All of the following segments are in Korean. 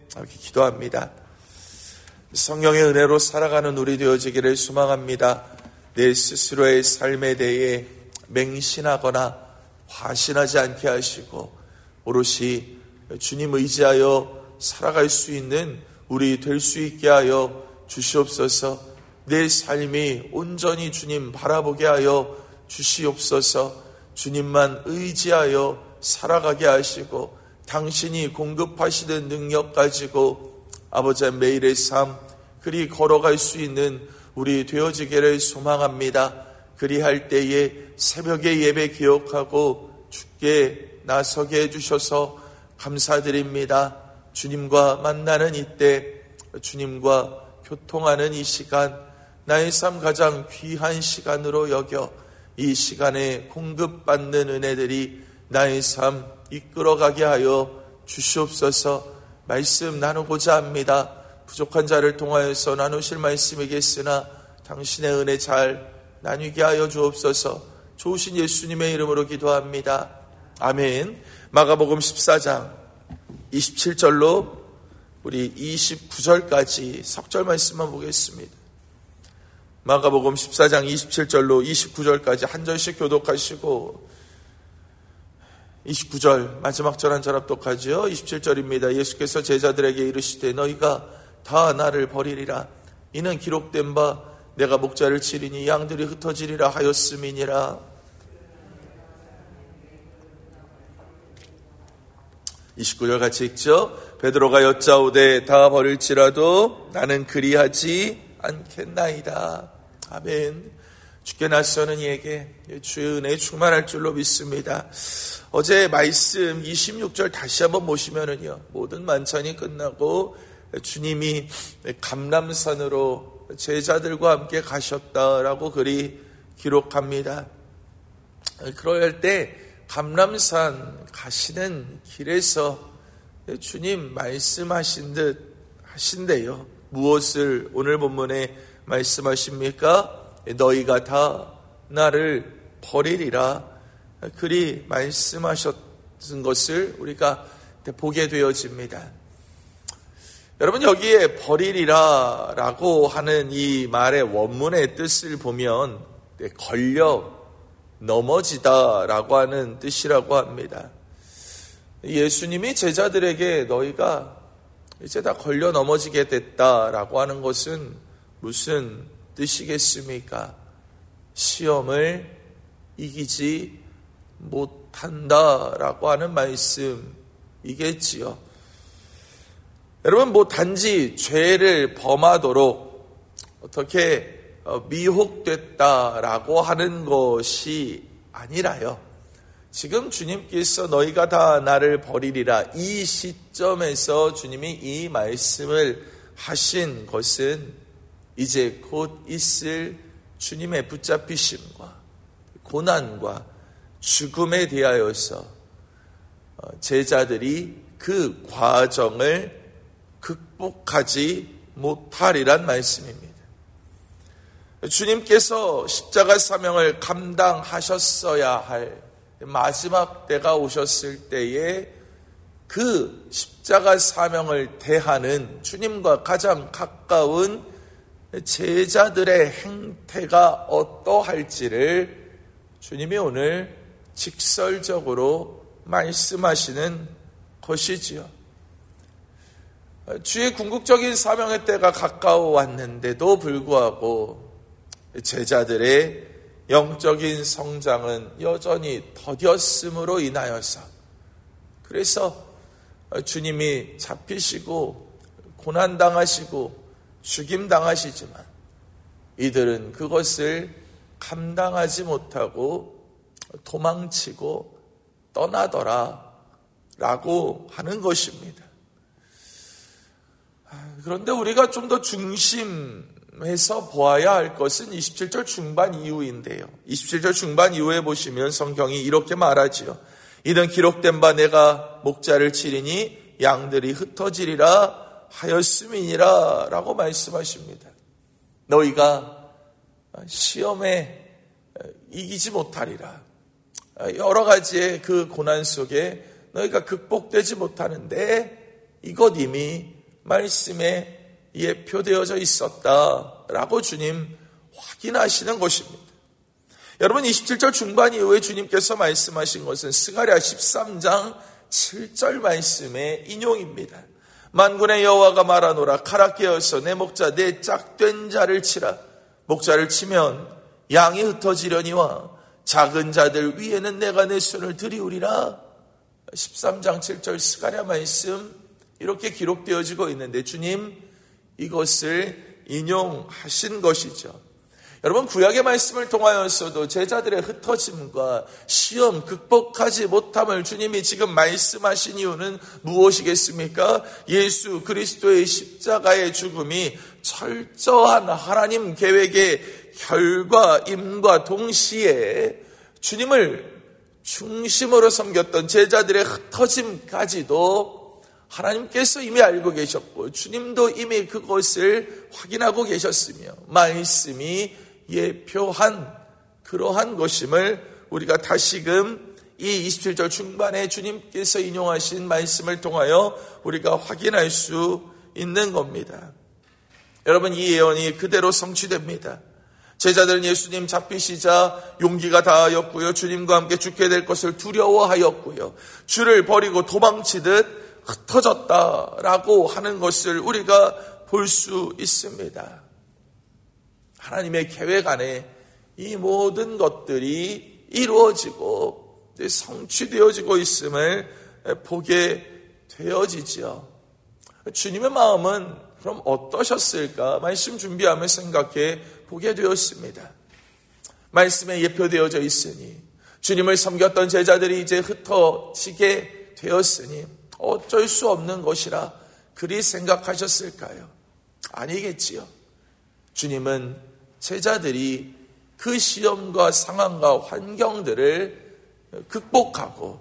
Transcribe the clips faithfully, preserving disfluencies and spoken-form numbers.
이렇게 기도합니다. 성령의 은혜로 살아가는 우리 되어지기를 소망합니다. 내 스스로의 삶에 대해 맹신하거나 과신하지 않게 하시고 오롯이 주님 의지하여 살아갈 수 있는 우리 될 수 있게 하여 주시옵소서. 내 삶이 온전히 주님 바라보게 하여 주시옵소서. 주님만 의지하여 살아가게 하시고 당신이 공급하시는 능력 가지고 아버지 매일의 삶 그리 걸어갈 수 있는 우리 되어지기를 소망합니다. 그리할 때에 새벽에 예배 기억하고 주께 나서게 해주셔서 감사드립니다. 주님과 만나는 이때, 주님과 교통하는 이 시간, 나의 삶 가장 귀한 시간으로 여겨 이 시간에 공급받는 은혜들이 나의 삶 이끌어가게 하여 주시옵소서. 말씀 나누고자 합니다. 부족한 자를 통하여서 나누실 말씀이겠으나 당신의 은혜 잘 나누게 하여 주옵소서. 좋으신 예수님의 이름으로 기도합니다. 아멘. 마가복음 십사 장 이십칠 절로 우리 이십구 절까지 석절 말씀만 보겠습니다. 마가복음 십사 장 이십칠 절로 이십구 절까지 한 절씩 교독하시고 이십구 절 마지막 절 한 절 합독하지요. 이십칠 절입니다. 예수께서 제자들에게 이르시되 너희가 다 나를 버리리라. 이는 기록된 바 내가 목자를 치리니 양들이 흩어지리라 하였음이니라. 이십구 절 같이 읽죠. 베드로가 여짜오되 다 버릴지라도 나는 그리하지 않겠나이다. 아멘. 주께 낯서는 이에게 주의 은혜 충만할 줄로 믿습니다. 어제 말씀 이십육 절 다시 한번 보시면은요, 모든 만찬이 끝나고 주님이 감람산으로 제자들과 함께 가셨다라고 글이 기록합니다. 그럴 때 감람산 가시는 길에서 주님 말씀하신 듯 하신대요. 무엇을 오늘 본문에 말씀하십니까? 너희가 다 나를 버리리라. 그리 말씀하셨던 것을 우리가 보게 되어집니다. 여러분, 여기에 버리리라 라고 하는 이 말의 원문의 뜻을 보면 걸려 넘어지다 라고 하는 뜻이라고 합니다. 예수님이 제자들에게 너희가 이제 다 걸려 넘어지게 됐다라고 하는 것은 무슨 뜻이겠습니까? 시험을 이기지 못한다라고 하는 말씀이겠지요. 여러분, 뭐 단지 죄를 범하도록 어떻게 미혹됐다라고 하는 것이 아니라요. 지금 주님께서 너희가 다 나를 버리리라, 이 시점에서 주님이 이 말씀을 하신 것은 이제 곧 있을 주님의 붙잡히심과 고난과 죽음에 대하여서 제자들이 그 과정을 극복하지 못하리란 말씀입니다. 주님께서 십자가 사명을 감당하셨어야 할 마지막 때가 오셨을 때에 그 십자가 사명을 대하는 주님과 가장 가까운 제자들의 행태가 어떠할지를 주님이 오늘 직설적으로 말씀하시는 것이지요. 주의 궁극적인 사명의 때가 가까워 왔는데도 불구하고 제자들의 영적인 성장은 여전히 더뎠음으로 인하여서, 그래서 주님이 잡히시고 고난당하시고 죽임당하시지만 이들은 그것을 감당하지 못하고 도망치고 떠나더라 라고 하는 것입니다. 그런데 우리가 좀 더 중심해서 보아야 할 것은 이십칠 절 중반 이후인데요. 이십칠 절 중반 이후에 보시면 성경이 이렇게 말하지요. 이는 기록된 바 내가 목자를 치리니 양들이 흩어지리라 하였음이니라 라고 말씀하십니다. 너희가 시험에 이기지 못하리라. 여러 가지의 그 고난 속에 너희가 극복되지 못하는데 이것 이미 말씀에 예표되어져 있었다라고 주님 확인하시는 것입니다. 여러분, 이십칠 절 중반 이후에 주님께서 말씀하신 것은 스가랴 십삼 장 칠 절 말씀의 인용입니다. 만군의 여호와가 말하노라. 칼아 깨어서 내 목자 내 짝된 자를 치라. 목자를 치면 양이 흩어지려니와 작은 자들 위에는 내가 내 손을 들이우리라. 십삼 장 칠 절 스가랴 말씀 이렇게 기록되어지고 있는데 주님 이것을 인용하신 것이죠. 여러분, 구약의 말씀을 통하여서도 제자들의 흩어짐과 시험 극복하지 못함을 주님이 지금 말씀하신 이유는 무엇이겠습니까? 예수 그리스도의 십자가의 죽음이 철저한 하나님 계획의 결과임과 동시에 주님을 중심으로 섬겼던 제자들의 흩어짐까지도 하나님께서 이미 알고 계셨고 주님도 이미 그것을 확인하고 계셨으며 말씀이 예표한 그러한 것임을 우리가 다시금 이 이십칠 절 중반에 주님께서 인용하신 말씀을 통하여 우리가 확인할 수 있는 겁니다. 여러분, 이 예언이 그대로 성취됩니다. 제자들은 예수님 잡히시자 용기가 다하였고요. 주님과 함께 죽게 될 것을 두려워하였고요. 주를 버리고 도망치듯 흩어졌다라고 하는 것을 우리가 볼 수 있습니다. 하나님의 계획 안에 이 모든 것들이 이루어지고 성취되어지고 있음을 보게 되어지죠. 주님의 마음은 그럼 어떠셨을까? 말씀 준비하며 생각해 보게 되었습니다. 말씀에 예표되어져 있으니 주님을 섬겼던 제자들이 이제 흩어지게 되었으니 어쩔 수 없는 것이라 그리 생각하셨을까요? 아니겠지요. 주님은 제자들이 그 시험과 상황과 환경들을 극복하고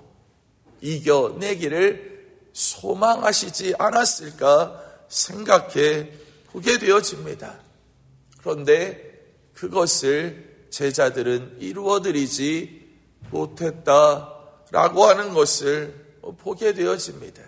이겨내기를 소망하시지 않았을까 생각해 보게 되어집니다. 그런데 그것을 제자들은 이루어드리지 못했다라고 하는 것을 보게 되어집니다.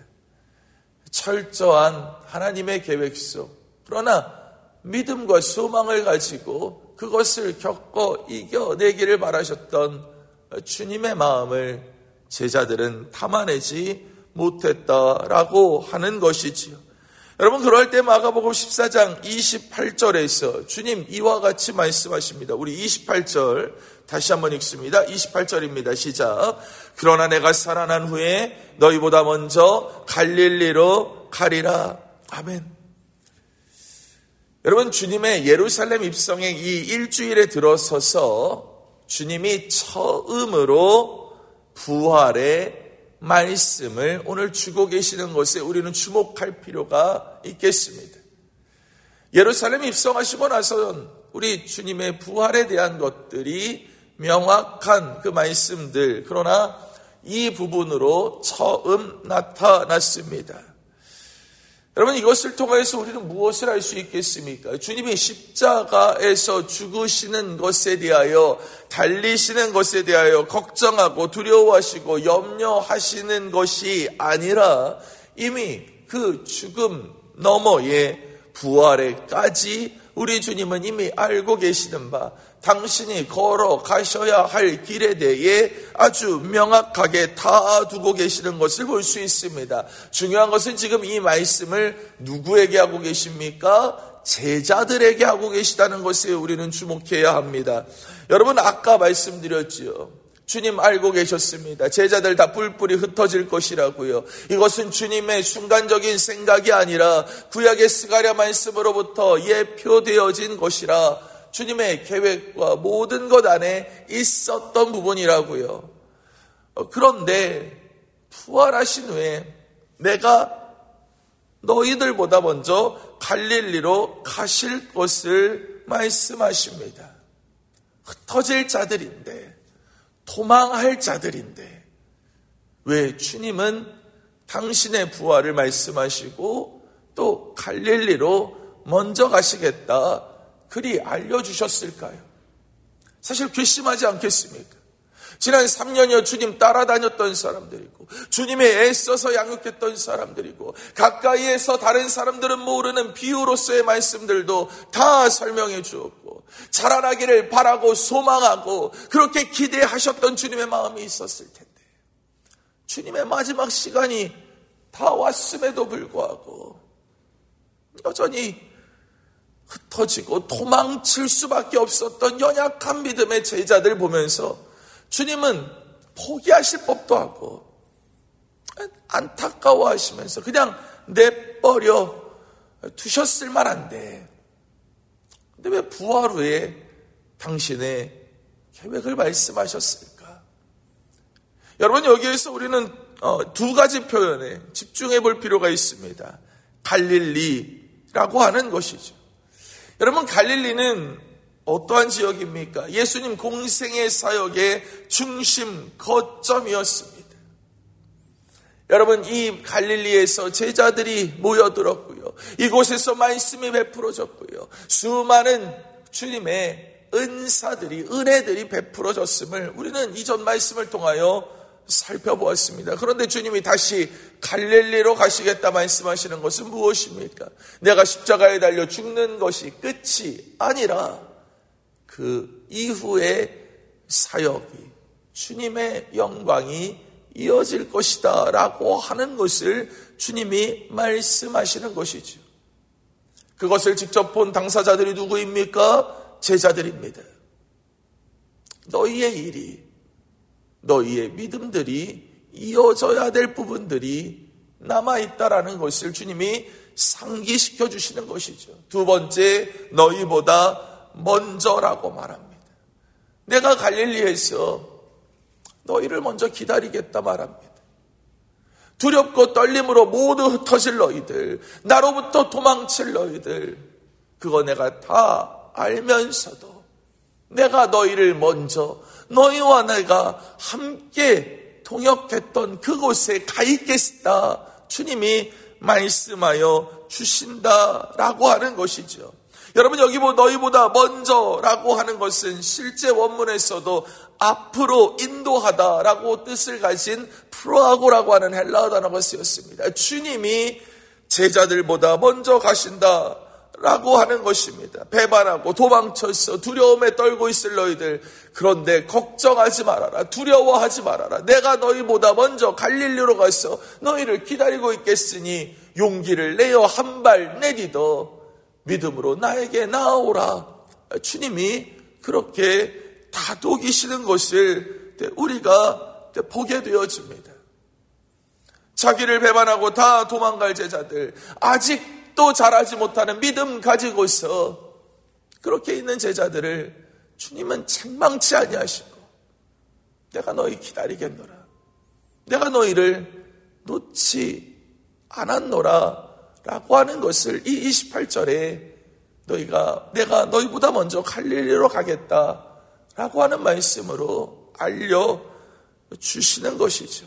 철저한 하나님의 계획 속, 그러나 믿음과 소망을 가지고 그것을 겪어 이겨내기를 바라셨던 주님의 마음을 제자들은 담아내지 못했다라고 하는 것이지요. 여러분, 그럴 때 마가복음 십사 장 이십팔 절에서 주님 이와 같이 말씀하십니다. 우리 이십팔 절 다시 한번 읽습니다. 이십팔 절입니다. 시작. 그러나 내가 살아난 후에 너희보다 먼저 갈릴리로 가리라. 아멘. 여러분, 주님의 예루살렘 입성의 이 일주일에 들어서서 주님이 처음으로 부활의 말씀을 오늘 주고 계시는 것에 우리는 주목할 필요가 있겠습니다. 예루살렘 입성하시고 나서는 우리 주님의 부활에 대한 것들이 명확한 그 말씀들, 그러나 이 부분으로 처음 나타났습니다. 여러분, 이것을 통해서 우리는 무엇을 알 수 있겠습니까? 주님이 십자가에서 죽으시는 것에 대하여, 달리시는 것에 대하여 걱정하고 두려워하시고 염려하시는 것이 아니라 이미 그 죽음 너머의 부활에까지 우리 주님은 이미 알고 계시는 바, 당신이 걸어가셔야 할 길에 대해 아주 명확하게 다 두고 계시는 것을 볼 수 있습니다. 중요한 것은 지금 이 말씀을 누구에게 하고 계십니까? 제자들에게 하고 계시다는 것에 우리는 주목해야 합니다. 여러분, 아까 말씀드렸지요. 주님 알고 계셨습니다. 제자들 다 뿔뿔이 흩어질 것이라고요. 이것은 주님의 순간적인 생각이 아니라 구약의 스가랴 말씀으로부터 예표되어진 것이라 주님의 계획과 모든 것 안에 있었던 부분이라고요. 그런데 부활하신 후에 내가 너희들보다 먼저 갈릴리로 가실 것을 말씀하십니다. 흩어질 자들인데, 도망할 자들인데 왜 주님은 당신의 부활을 말씀하시고 또 갈릴리로 먼저 가시겠다 그리 알려주셨을까요? 사실 괘씸하지 않겠습니까? 지난 삼 년여 주님 따라다녔던 사람들이고 주님의 애써서 양육했던 사람들이고 가까이에서 다른 사람들은 모르는 비유로서의 말씀들도 다 설명해 주었고 자라나기를 바라고 소망하고 그렇게 기대하셨던 주님의 마음이 있었을 텐데 주님의 마지막 시간이 다 왔음에도 불구하고 여전히 흩어지고 도망칠 수밖에 없었던 연약한 믿음의 제자들 보면서 주님은 포기하실 법도 하고 안타까워하시면서 그냥 내버려 두셨을 만한데 근데 왜 부활 후에 당신의 계획을 말씀하셨을까? 여러분 여기에서 우리는 두 가지 표현에 집중해 볼 필요가 있습니다. 갈릴리라고 하는 것이죠. 여러분 갈릴리는 어떠한 지역입니까? 예수님 공생의 사역의 중심 거점이었습니다. 여러분 이 갈릴리에서 제자들이 모여들었고요. 이곳에서 말씀이 베풀어졌고요. 수많은 주님의 은사들이 은혜들이 베풀어졌음을 우리는 이전 말씀을 통하여 살펴보았습니다. 그런데 주님이 다시 갈릴리로 가시겠다 말씀하시는 것은 무엇입니까? 내가 십자가에 달려 죽는 것이 끝이 아니라 그 이후의 사역이 주님의 영광이 이어질 것이다 라고 하는 것을 주님이 말씀하시는 것이죠. 그것을 직접 본 당사자들이 누구입니까? 제자들입니다. 너희의 일이 너희의 믿음들이 이어져야 될 부분들이 남아있다라는 것을 주님이 상기시켜 주시는 것이죠. 두 번째, 너희보다 먼저라고 말합니다. 내가 갈릴리에서 너희를 먼저 기다리겠다 말합니다. 두렵고 떨림으로 모두 흩어질 너희들, 나로부터 도망칠 너희들, 그거 내가 다 알면서도 내가 너희를 먼저 너희와 내가 함께 동역했던 그곳에 가 있겠다 주님이 말씀하여 주신다라고 하는 것이죠. 여러분 여기 뭐 너희보다 먼저라고 하는 것은 실제 원문에서도 앞으로 인도하다라고 뜻을 가진 프로하고라고 하는 헬라어 단어가 쓰였습니다. 주님이 제자들보다 먼저 가신다 라고 하는 것입니다. 배반하고 도망쳐서 두려움에 떨고 있을 너희들, 그런데 걱정하지 말아라, 두려워하지 말아라. 내가 너희보다 먼저 갈릴리로 가서 너희를 기다리고 있겠으니 용기를 내어 한 발 내디더 믿음으로 나에게 나아오라. 주님이 그렇게 다독이시는 것을 우리가 보게 되어집니다. 자기를 배반하고 다 도망갈 제자들, 아직 또 자라지 못하는 믿음 가지고서 그렇게 있는 제자들을 주님은 책망치 아니하시고 내가 너희 기다리겠노라, 내가 너희를 놓지 않았노라 라고 하는 것을 이 이십팔 절에 너희가 내가 너희보다 먼저 갈릴리로 가겠다 라고 하는 말씀으로 알려주시는 것이죠.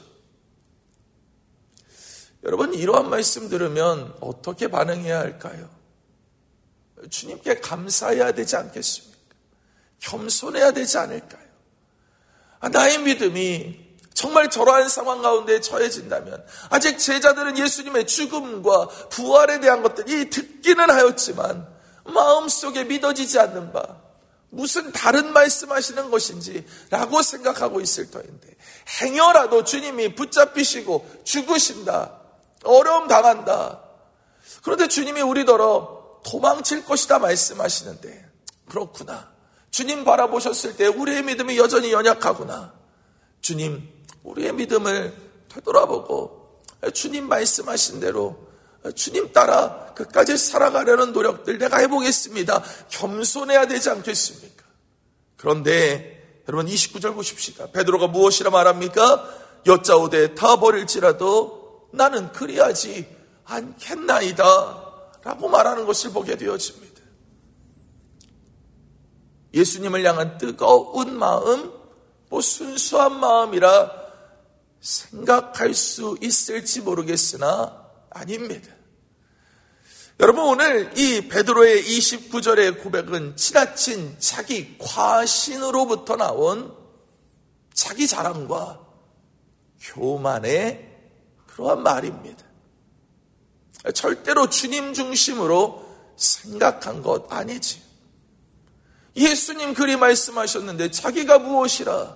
여러분 이러한 말씀 들으면 어떻게 반응해야 할까요? 주님께 감사해야 되지 않겠습니까? 겸손해야 되지 않을까요? 아, 나의 믿음이 정말 저러한 상황 가운데 처해진다면, 아직 제자들은 예수님의 죽음과 부활에 대한 것들이 듣기는 하였지만 마음속에 믿어지지 않는 바, 무슨 다른 말씀하시는 것인지 라고 생각하고 있을 터인데, 행여라도 주님이 붙잡히시고 죽으신다, 어려움 당한다, 그런데 주님이 우리더러 도망칠 것이다 말씀하시는데, 그렇구나, 주님 바라보셨을 때 우리의 믿음이 여전히 연약하구나, 주님 우리의 믿음을 되돌아보고 주님 말씀하신 대로 주님 따라 끝까지 살아가려는 노력들 내가 해보겠습니다, 겸손해야 되지 않겠습니까? 그런데 여러분 이십구 절 보십시다. 베드로가 무엇이라 말합니까? 여짜오되 다 버릴지라도 나는 그리하지 않겠나이다 라고 말하는 것을 보게 되어집니다. 예수님을 향한 뜨거운 마음, 뭐 순수한 마음이라 생각할 수 있을지 모르겠으나 아닙니다. 여러분 오늘 이 베드로의 이십구 절의 고백은 지나친 자기 과신으로부터 나온 자기 자랑과 교만의 그러한 말입니다. 절대로 주님 중심으로 생각한 것 아니지. 예수님 그리 말씀하셨는데 자기가 무엇이라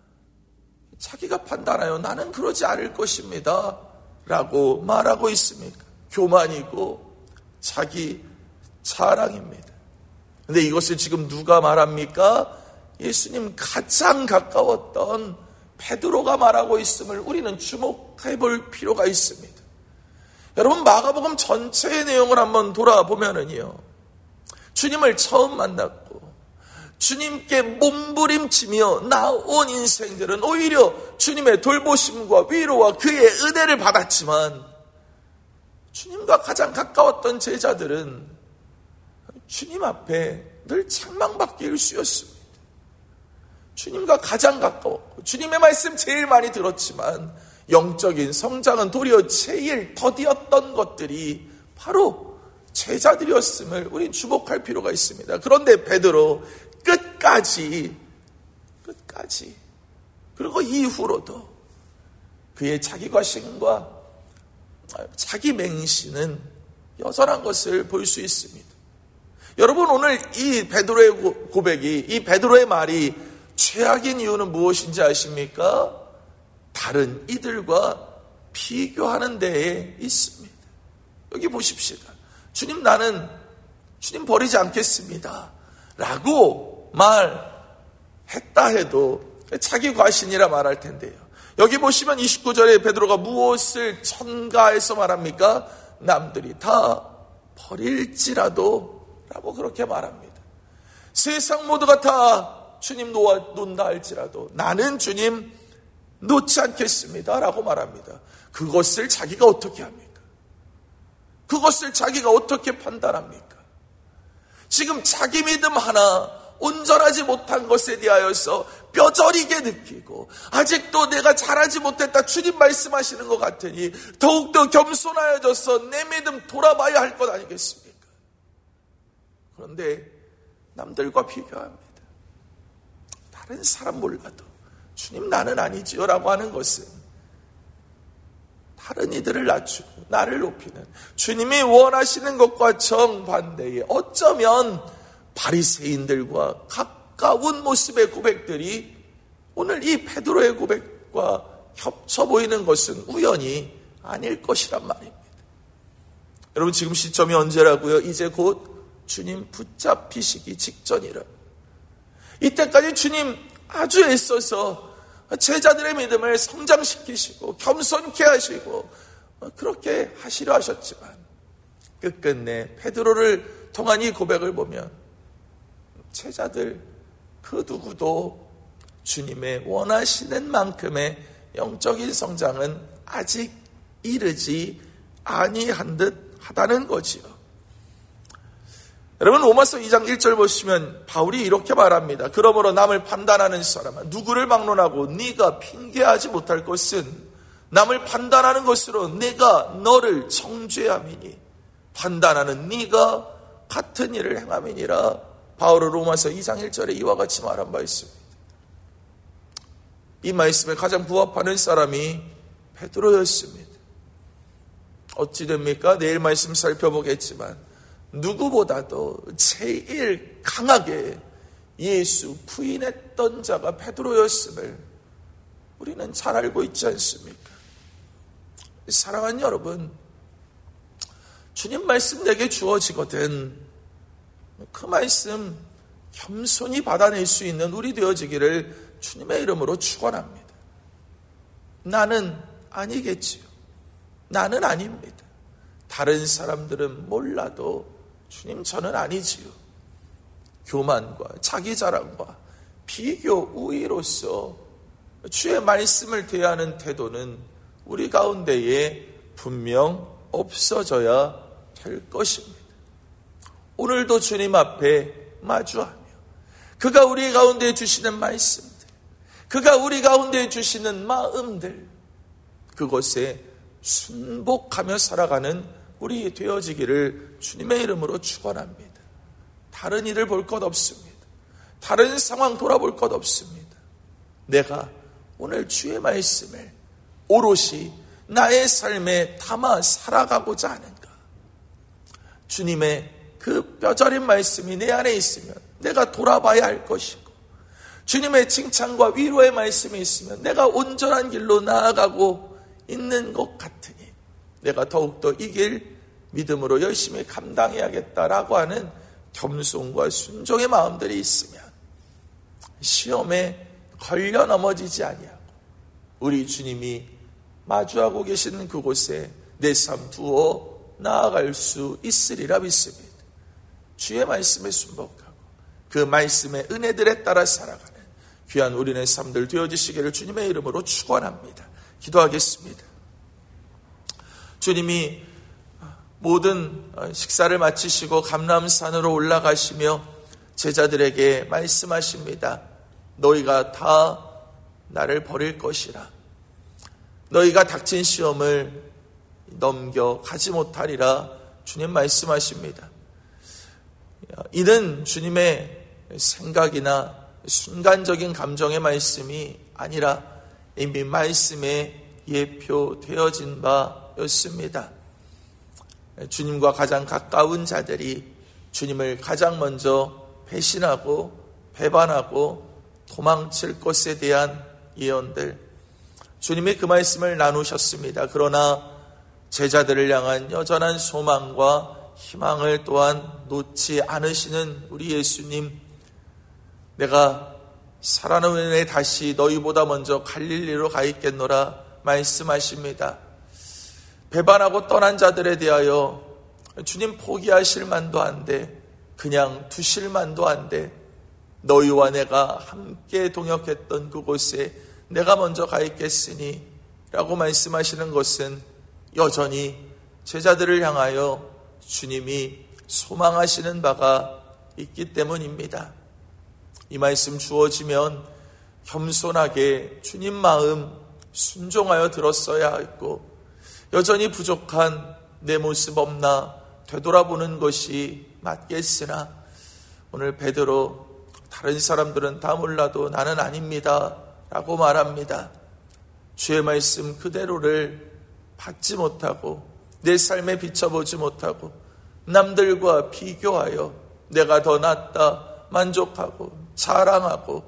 자기가 판단하여 나는 그러지 않을 것입니다 라고 말하고 있습니까? 교만이고 자기 자랑입니다. 근데 이것을 지금 누가 말합니까? 예수님 가장 가까웠던 베드로가 말하고 있음을 우리는 주목해 볼 필요가 있습니다. 여러분, 마가복음 전체의 내용을 한번 돌아보면은요, 주님을 처음 만났고 주님께 몸부림치며 나온 인생들은 오히려 주님의 돌보심과 위로와 그의 은혜를 받았지만, 주님과 가장 가까웠던 제자들은 주님 앞에 늘 책망받기 일쑤였습니다. 주님과 가장 가까웠고 주님의 말씀 제일 많이 들었지만 영적인 성장은 도리어 제일 더디었던 것들이 바로 제자들이었음을 우린 주목할 필요가 있습니다. 그런데 베드로 끝까지 끝까지 그리고 이후로도 그의 자기 과신과 자기 맹신은 여전한 것을 볼 수 있습니다. 여러분, 오늘 이 베드로의 고백이, 이 베드로의 말이 최악인 이유는 무엇인지 아십니까? 다른 이들과 비교하는 데에 있습니다. 여기 보십시다. 주님, 나는 주님 버리지 않겠습니다 라고 말했다 해도 자기 과신이라 말할 텐데요. 여기 보시면 이십구 절에 베드로가 무엇을 첨가해서 말합니까? 남들이 다 버릴지라도 라고 그렇게 말합니다. 세상 모두가 다 주님 놓아, 놓는다 할지라도 나는 주님 놓지 않겠습니다 라고 말합니다. 그것을 자기가 어떻게 합니까? 그것을 자기가 어떻게 판단합니까? 지금 자기 믿음 하나 온전하지 못한 것에 대하여서 뼈저리게 느끼고 아직도 내가 잘하지 못했다 주님 말씀하시는 것 같으니 더욱더 겸손하여져서 내 믿음 돌아봐야 할 것 아니겠습니까? 그런데 남들과 비교합니다. 다른 사람 몰라도 주님 나는 아니지요 라고 하는 것은 다른 이들을 낮추고 나를 높이는 주님이 원하시는 것과 정반대에 어쩌면 바리새인들과 가까운 모습의 고백들이 오늘 이 베드로의 고백과 겹쳐 보이는 것은 우연이 아닐 것이란 말입니다. 여러분, 지금 시점이 언제라고요? 이제 곧 주님 붙잡히시기 직전이라. 이때까지 주님 아주 애써서 제자들의 믿음을 성장시키시고 겸손케 하시고 그렇게 하시려 하셨지만 끝끝내 베드로를 통한 이 고백을 보면 제자들 그 누구도 주님의 원하시는 만큼의 영적인 성장은 아직 이르지 아니한 듯 하다는 거지요. 여러분, 로마서 이 장 일 절 보시면 바울이 이렇게 말합니다. 그러므로 남을 판단하는 사람아, 누구를 막론하고 네가 핑계하지 못할 것은 남을 판단하는 것으로 내가 너를 정죄함이니 판단하는 네가 같은 일을 행함이니라. 바울은 로마서 이 장 일 절에 이와 같이 말한 바 있습니다. 이 말씀에 가장 부합하는 사람이 베드로였습니다. 어찌 됩니까? 내일 말씀 살펴보겠지만 누구보다도 제일 강하게 예수 부인했던 자가 베드로였음을 우리는 잘 알고 있지 않습니까? 사랑하는 여러분, 주님 말씀 내게 주어지거든 그 말씀 겸손히 받아낼 수 있는 우리 되어지기를 주님의 이름으로 축원합니다. 나는 아니겠지요. 나는 아닙니다. 다른 사람들은 몰라도 주님 저는 아니지요. 교만과 자기 자랑과 비교 우위로서 주의 말씀을 대하는 태도는 우리 가운데에 분명 없어져야 될 것입니다. 오늘도 주님 앞에 마주하며 그가 우리 가운데 주시는 말씀들, 그가 우리 가운데 주시는 마음들, 그것에 순복하며 살아가는 우리 되어지기를 주님의 이름으로 축원합니다. 다른 일을 볼 것 없습니다. 다른 상황 돌아볼 것 없습니다. 내가 오늘 주의 말씀을 오롯이 나의 삶에 담아 살아가고자 하는가? 주님의 그 뼈저린 말씀이 내 안에 있으면 내가 돌아봐야 할 것이고, 주님의 칭찬과 위로의 말씀이 있으면 내가 온전한 길로 나아가고 있는 것 같으니 내가 더욱더 이 길 믿음으로 열심히 감당해야겠다라고 하는 겸손과 순종의 마음들이 있으면 시험에 걸려 넘어지지 아니하고 우리 주님이 마주하고 계시는 그곳에 내 삶 두어 나아갈 수 있으리라 믿습니다. 주의 말씀에 순복하고 그 말씀의 은혜들에 따라 살아가는 귀한 우리네 삶들 되어지시기를 주님의 이름으로 축원합니다. 기도하겠습니다. 주님이 모든 식사를 마치시고 감람산으로 올라가시며 제자들에게 말씀하십니다. 너희가 다 나를 버릴 것이라. 너희가 닥친 시험을 넘겨 가지 못하리라 주님 말씀하십니다. 이는 주님의 생각이나 순간적인 감정의 말씀이 아니라 이미 말씀에 예표되어진 바였습니다. 주님과 가장 가까운 자들이 주님을 가장 먼저 배신하고 배반하고 도망칠 것에 대한 예언들, 주님이 그 말씀을 나누셨습니다. 그러나 제자들을 향한 여전한 소망과 희망을 또한 놓지 않으시는 우리 예수님, 내가 살아난 후에 다시 너희보다 먼저 갈릴리로 가 있겠노라 말씀하십니다. 배반하고 떠난 자들에 대하여 주님 포기하실 만도 한데, 그냥 두실 만도 한데, 너희와 내가 함께 동역했던 그곳에 내가 먼저 가 있겠으니 라고 말씀하시는 것은 여전히 제자들을 향하여 주님이 소망하시는 바가 있기 때문입니다. 이 말씀 주어지면 겸손하게 주님 마음 순종하여 들었어야 했고, 여전히 부족한 내 모습 없나 되돌아보는 것이 맞겠으나, 오늘 베드로 다른 사람들은 다 몰라도 나는 아닙니다 라고 말합니다. 주의 말씀 그대로를 받지 못하고 내 삶에 비춰보지 못하고 남들과 비교하여 내가 더 낫다 만족하고 자랑하고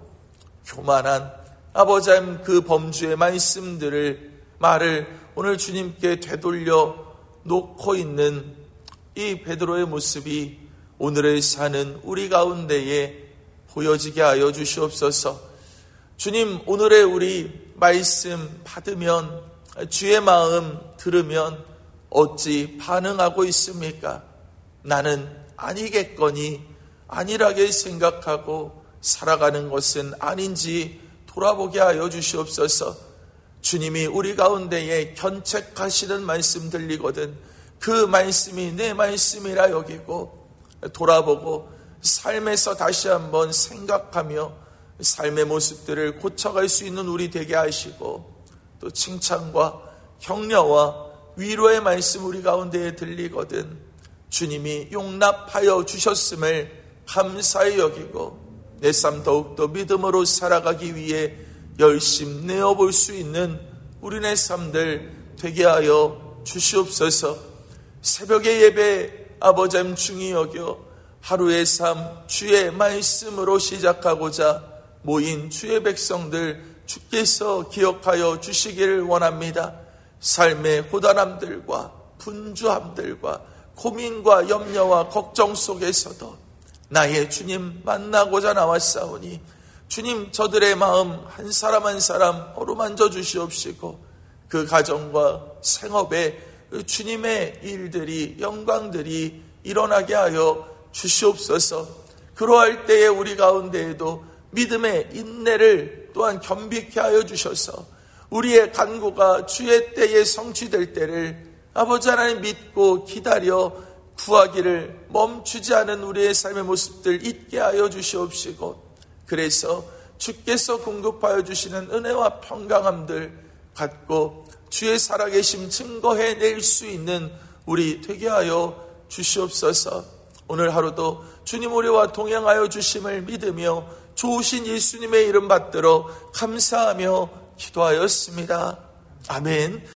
교만한 아버지 하나님 그 범주의 말씀들을 말을 오늘 주님께 되돌려 놓고 있는 이 베드로의 모습이 오늘을 사는 우리 가운데에 보여지게 하여 주시옵소서. 주님, 오늘의 우리 말씀 받으면, 주의 마음 들으면 어찌 반응하고 있습니까? 나는 아니겠거니 안일하게 생각하고 살아가는 것은 아닌지 돌아보게 하여 주시옵소서. 주님이 우리 가운데에 견책하시는 말씀 들리거든 그 말씀이 내 말씀이라 여기고 돌아보고 삶에서 다시 한번 생각하며 삶의 모습들을 고쳐갈 수 있는 우리 되게 하시고, 또 칭찬과 격려와 위로의 말씀 우리 가운데에 들리거든 주님이 용납하여 주셨음을 감사히 여기고 내 삶 더욱더 믿음으로 살아가기 위해 열심 내어볼 수 있는 우리네 삶들 되게 하여 주시옵소서. 새벽의 예배 아버지 하나님 중히 여겨 하루의 삶 주의 말씀으로 시작하고자 모인 주의 백성들 주께서 기억하여 주시기를 원합니다. 삶의 고단함들과 분주함들과 고민과 염려와 걱정 속에서도 나의 주님 만나고자 나왔사오니 주님 저들의 마음 한 사람 한 사람 어루만져 주시옵시고 그 가정과 생업에 주님의 일들이 영광들이 일어나게 하여 주시옵소서. 그러할 때에 우리 가운데에도 믿음의 인내를 또한 겸비케 하여 주셔서 우리의 간구가 주의 때에 성취될 때를 아버지 하나님 믿고 기다려 구하기를 멈추지 않은 우리의 삶의 모습들 있게 하여 주시옵시고, 그래서 주께서 공급하여 주시는 은혜와 평강함들 갖고 주의 살아계심 증거해낼 수 있는 우리 되게 하여 주시옵소서. 오늘 하루도 주님 우리와 동행하여 주심을 믿으며 좋으신 예수님의 이름 받들어 감사하며 기도하였습니다. 아멘.